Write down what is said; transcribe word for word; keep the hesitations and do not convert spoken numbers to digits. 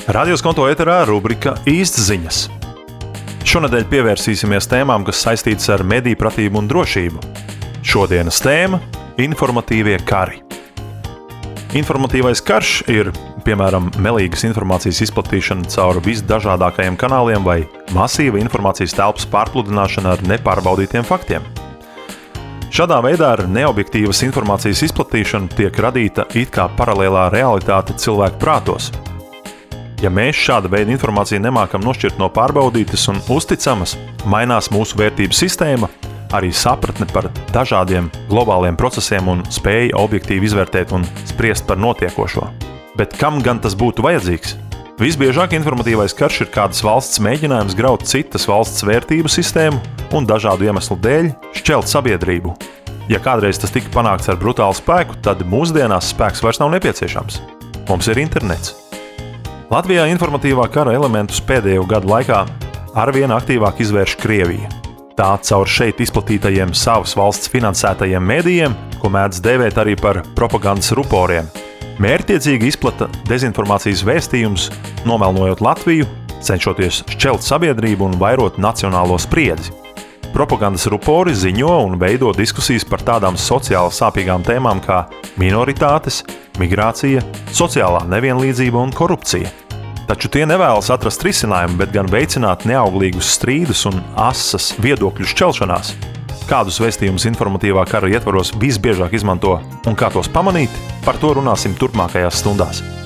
Radio Skonto ēterā rubrika Īstas ziņas. Šonedēļ pievērsīsimies tēmām, kas saistītas ar mediju pratību un drošību. Šodienas tēma – informatīvie kari. Informatīvais karš ir, piemēram, melīgas informācijas izplatīšana caur visdažādākajiem kanāliem vai masīva informācijas telpas pārpludināšana ar nepārbaudītiem faktiem. Šādā veidā ar neobjektīvas informācijas izplatīšanu tiek radīta it kā paralēlā realitāte cilvēku prātos. Ja mēs šāda veida informāciju nemākam nošķirt no pārbaudītas un uzticamas, mainās mūsu vērtību sistēma, arī sapratne par dažādiem globāliem procesiem un spēja objektīvi izvērtēt un spriest par notiekošo. Bet kam gan tas būtu vajadzīgs? Visbiežāk informatīvais karš ir kādas valsts mēģinājums graut citas valsts vērtību sistēmu un dažādu iemeslu dēļ šķelt sabiedrību. Ja kādreiz tas tika panākts ar brutālu spēku, tad mūsdienās spēks vairs nav nepieciešams. Mums ir internets. Latvijā informatīvā kara elementus pēdējo gadu laikā arvien aktīvāk izvērš Krievija. Tā caur šeit izplatītajiem savas valsts finansētajiem medijiem, ko mēdz dēvēt arī par propagandas ruporiem, mērķtiecīgi izplata dezinformācijas vēstījumus, nomelnojot Latviju, cenšoties šķelt sabiedrību un vairot nacionālo spriedzi. Propagandas rupori ziņo un veido diskusijas par tādām sociāli sāpīgām tēmām kā minoritātes, migrācija, sociālā nevienlīdzība un korupcija. Taču tie nevēlas atrast risinājumu, bet gan veicināt neauglīgus strīdus un asas viedokļu šķelšanās. Kādus vēstījumus informatīvā kara ietvaros visbiežāk izmanto un kā tos pamanīt, par to runāsim turpmākajās stundās.